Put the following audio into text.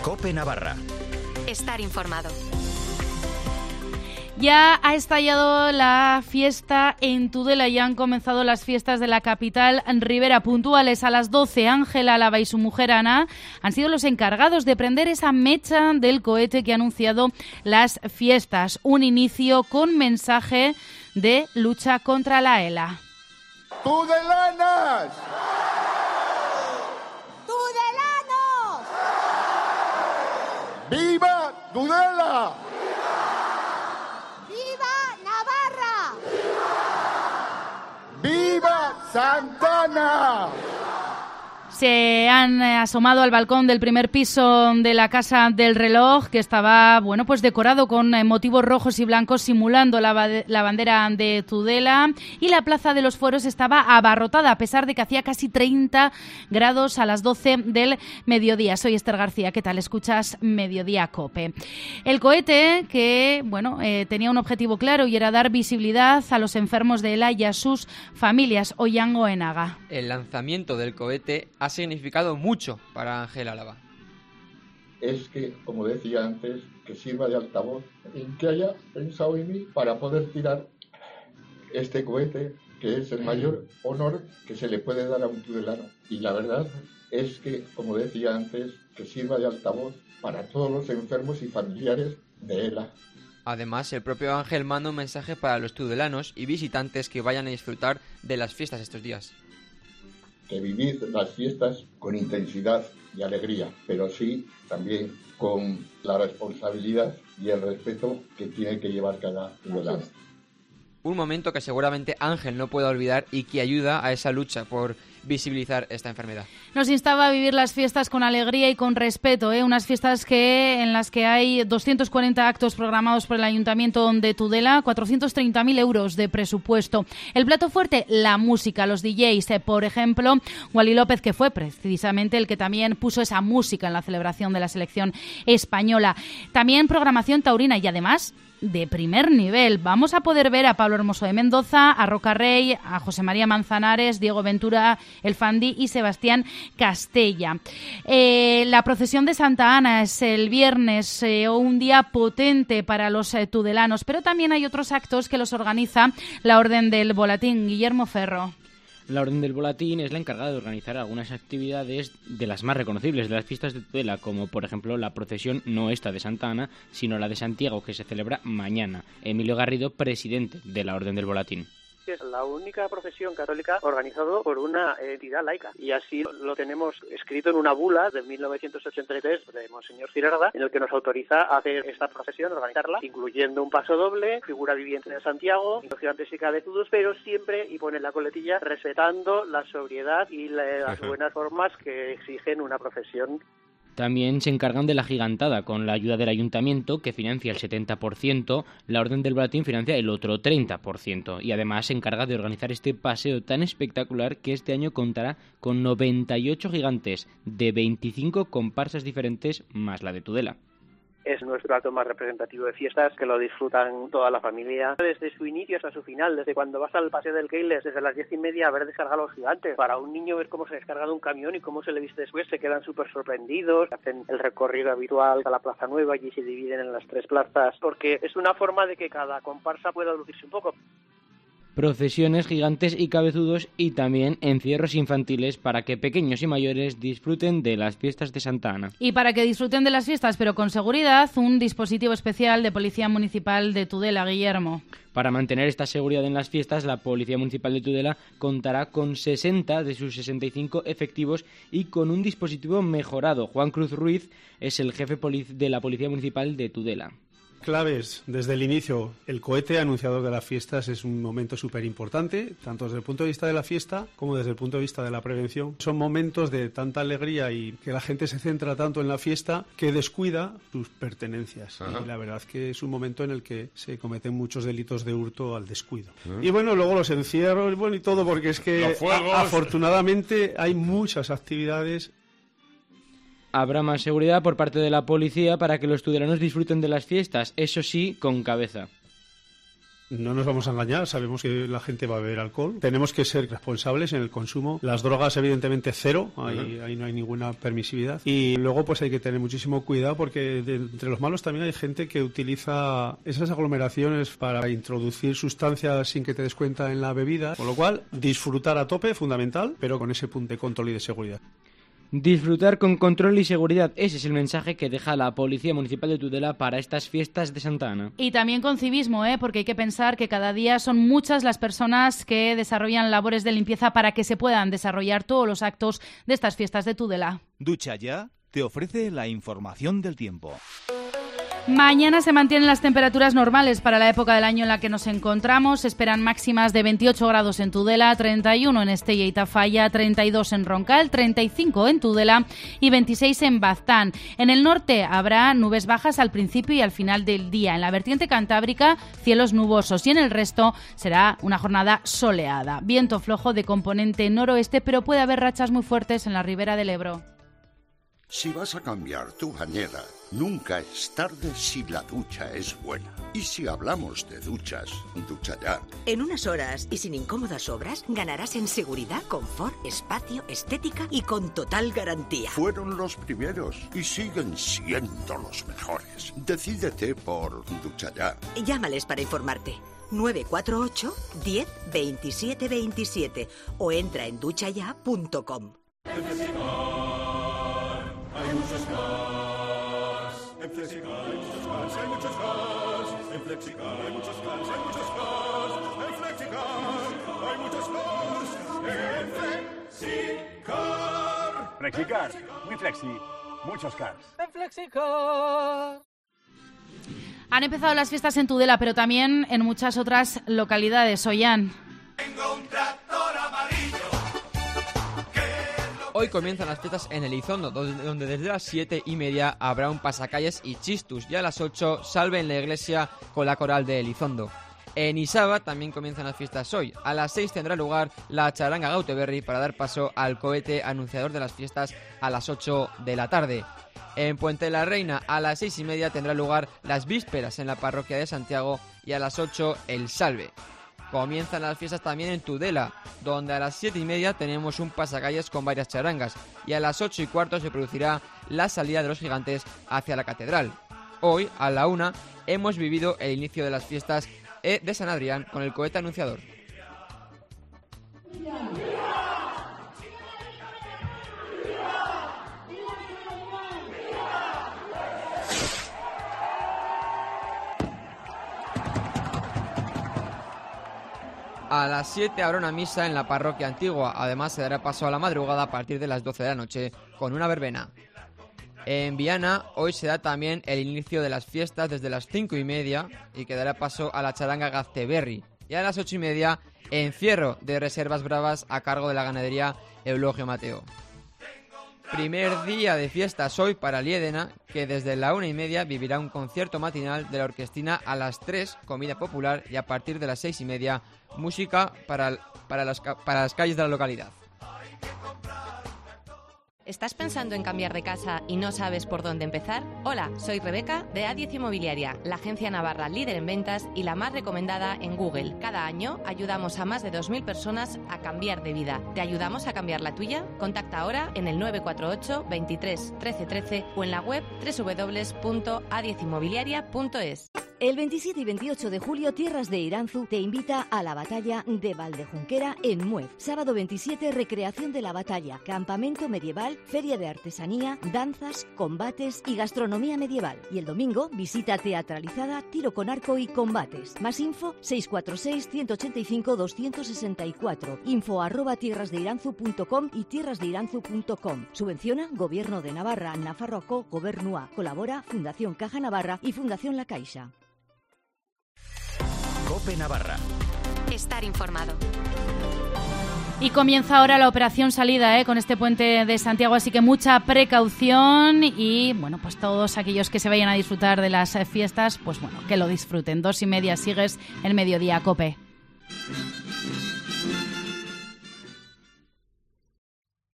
COPE Navarra. Estar informado. Ya ha estallado la fiesta en Tudela, ya han comenzado las fiestas de la capital ribera. Puntuales a las 12, Ángel Álava y su mujer Ana han sido los encargados de prender esa mecha del cohete que ha anunciado las fiestas. Un inicio con mensaje de lucha contra la ELA. ¡Tudelanas! ¡Tudelanos! ¡Viva Tudela! ¡Viva Santana! Se han asomado al balcón del primer piso de la Casa del Reloj, que estaba, pues decorado con motivos rojos y blancos simulando la bandera de Tudela, y la Plaza de los Fueros estaba abarrotada, a pesar de que hacía casi 30 grados a las 12 del mediodía. Soy Esther García, ¿qué tal? Escuchas Mediodía COPE. El cohete, que tenía un objetivo claro y era dar visibilidad a los enfermos de ELA y a sus familias. Ollán Goenaga. El lanzamiento del cohete ha significado mucho para Ángel Álava. Es que, como decía antes, que sirva de altavoz en que haya pensado en mí para poder tirar este cohete, que es el mayor honor que se le puede dar a un tudelano. Y la verdad es que, como decía antes, que sirva de altavoz para todos los enfermos y familiares de ELA. Además, el propio Ángel manda un mensaje para los tudelanos y visitantes que vayan a disfrutar de las fiestas estos días. Que vivid las fiestas con intensidad y alegría, pero sí también con la responsabilidad y el respeto que tiene que llevar cada ciudadano. Un momento que seguramente Ángel no pueda olvidar y que ayuda a esa lucha por visibilizar esta enfermedad. Nos instaba a vivir las fiestas con alegría y con respeto, unas fiestas en las que hay 240 actos programados por el Ayuntamiento de Tudela, 430.000 euros de presupuesto. El plato fuerte, la música, los DJs, por ejemplo, Wally López, que fue precisamente el que también puso esa música en la celebración de la selección española. También programación taurina y además de primer nivel. Vamos a poder ver a Pablo Hermoso de Mendoza, a Roca Rey, a José María Manzanares, Diego Ventura, El Fandi y Sebastián Castella. La procesión de Santa Ana es el viernes, un día potente para los tudelanos, pero también hay otros actos que los organiza la Orden del Volatín. Guillermo Ferro. La Orden del Volatín es la encargada de organizar algunas actividades de las más reconocibles de las fiestas de Tudela, como por ejemplo la procesión no esta de Santa Ana, sino la de Santiago, que se celebra mañana. Emilio Garrido, presidente de la Orden del Volatín. Es la única procesión católica organizado por una entidad laica, y así lo tenemos escrito en una bula de 1983 de Monseñor Girarda, en el que nos autoriza a hacer esta procesión, organizarla, incluyendo un paso doble, figura viviente de Santiago, gigantes y cabezudos, pero siempre, y pone la coletilla, respetando la sobriedad y las buenas formas que exigen una procesión. También se encargan de la gigantada, con la ayuda del Ayuntamiento, que financia el 70%, la Orden del Volatín financia el otro 30%, y además se encarga de organizar este paseo tan espectacular que este año contará con 98 gigantes, de 25 comparsas diferentes, más la de Tudela. Es nuestro acto más representativo de fiestas, que lo disfrutan toda la familia. Desde su inicio hasta su final, desde cuando vas al Paseo del Keiles, desde las 10:30 a ver descargar a los gigantes. Para un niño ver cómo se descarga de un camión y cómo se le viste después, se quedan súper sorprendidos. Hacen el recorrido habitual a la Plaza Nueva, allí se dividen en las 3 plazas, porque es una forma de que cada comparsa pueda lucirse un poco. Procesiones, gigantes y cabezudos, y también encierros infantiles para que pequeños y mayores disfruten de las fiestas de Santa Ana. Y para que disfruten de las fiestas, pero con seguridad, un dispositivo especial de Policía Municipal de Tudela, Guillermo. Para mantener esta seguridad en las fiestas, la Policía Municipal de Tudela contará con 60 de sus 65 efectivos y con un dispositivo mejorado. Juan Cruz Ruiz es el jefe de la Policía Municipal de Tudela. Claves desde el inicio. El cohete anunciador de las fiestas es un momento súper importante, tanto desde el punto de vista de la fiesta como desde el punto de vista de la prevención. Son momentos de tanta alegría y que la gente se centra tanto en la fiesta que descuida sus pertenencias. Ajá. Y la verdad es que es un momento en el que se cometen muchos delitos de hurto al descuido. Y bueno, luego los encierros, y todo, porque es que afortunadamente hay muchas actividades. Habrá más seguridad por parte de la policía para que los tudelanos disfruten de las fiestas, eso sí, con cabeza. No nos vamos a engañar, sabemos que la gente va a beber alcohol. Tenemos que ser responsables en el consumo. Las drogas, evidentemente, cero. Ahí no hay ninguna permisividad. Y luego, pues hay que tener muchísimo cuidado porque entre los malos también hay gente que utiliza esas aglomeraciones para introducir sustancias sin que te des cuenta en la bebida. Con lo cual, disfrutar a tope, fundamental, pero con ese punto de control y de seguridad. Disfrutar con control y seguridad. Ese es el mensaje que deja la Policía Municipal de Tudela para estas fiestas de Santa Ana. Y también con civismo, porque hay que pensar que cada día son muchas las personas que desarrollan labores de limpieza para que se puedan desarrollar todos los actos de estas fiestas de Tudela. Ducha Ya te ofrece la información del tiempo. Mañana se mantienen las temperaturas normales para la época del año en la que nos encontramos. Se esperan máximas de 28 grados en Tudela, 31 en Estella y Tafalla, 32 en Roncal, 35 en Tudela y 26 en Baztán. En el norte habrá nubes bajas al principio y al final del día. En la vertiente cantábrica, cielos nubosos y en el resto será una jornada soleada. Viento flojo de componente noroeste, pero puede haber rachas muy fuertes en la ribera del Ebro. Si vas a cambiar tu bañera, nunca es tarde si la ducha es buena. Y si hablamos de duchas, Ducha Ya. En unas horas y sin incómodas obras, ganarás en seguridad, confort, espacio, estética y con total garantía. Fueron los primeros y siguen siendo los mejores. Decídete por Ducha Ya. Llámales para informarte. 948 10 27 27 o entra en duchaya.com. Hay muchos más. En Flexicar hay muchos más, hay muchos más. En Flexicar hay muchos más, hay muchos más. En Flexicar hay muchos más. En Flexicar. Flexicar, muy flexi, muchos cars. En Flexicar. Han empezado las fiestas en Tudela, pero también en muchas otras localidades. Ollán. Tengo un tractor amarillo. Hoy comienzan las fiestas en Elizondo, donde desde las 7:30 habrá un pasacalles y chistus, y a las 8 salve en la iglesia con la coral de Elizondo. En Isaba también comienzan las fiestas hoy. A las 6 tendrá lugar la charanga Gauteberri para dar paso al cohete anunciador de las fiestas a las 8 de la tarde. En Puente de la Reina a las 6:30 tendrá lugar las vísperas en la parroquia de Santiago y a las 8 el salve. Comienzan las fiestas también en Tudela, donde a las 7:30 tenemos un pasacalles con varias charangas y a las 8:15 se producirá la salida de los gigantes hacia la catedral. Hoy, a la 1, hemos vivido el inicio de las fiestas de San Adrián con el cohete anunciador. A las 7 habrá una misa en la parroquia antigua. Además, se dará paso a la madrugada a partir de las 12 de la noche con una verbena. En Viana, hoy se da también el inicio de las fiestas desde las 5:30 y que dará paso a la charanga Gazteberri. Y a las 8:30, encierro de reservas bravas a cargo de la ganadería Eulogio Mateo. Primer día de fiestas hoy para Liédena, que desde la 1:30 vivirá un concierto matinal de la orquestina a las 3, comida popular, y a partir de las 6:30, música para las calles de la localidad. ¿Estás pensando en cambiar de casa y no sabes por dónde empezar? Hola, soy Rebeca de A10 Inmobiliaria, la agencia navarra líder en ventas y la más recomendada en Google. Cada año ayudamos a más de 2.000 personas a cambiar de vida. ¿Te ayudamos a cambiar la tuya? Contacta ahora en el 948 23 13 13 o en la web www.a10inmobiliaria.es. El 27 y 28 de julio, Tierras de Iranzu te invita a la batalla de Valdejunquera en Muez. Sábado 27, recreación de la batalla, campamento medieval, feria de artesanía, danzas, combates y gastronomía medieval. Y el domingo, visita teatralizada, tiro con arco y combates. Más info, 646-185-264. info@tierrasdeiranzu.com y tierrasdeiranzu.com. Subvenciona Gobierno de Navarra, Nafarroako Gobernua. Colabora Fundación Caja Navarra y Fundación La Caixa. COPE Navarra. Estar informado. Y comienza ahora la operación salida con este puente de Santiago, así que mucha precaución y bueno, pues todos aquellos que se vayan a disfrutar de las fiestas, pues bueno, que lo disfruten. 2:30 sigues el mediodía, COPE.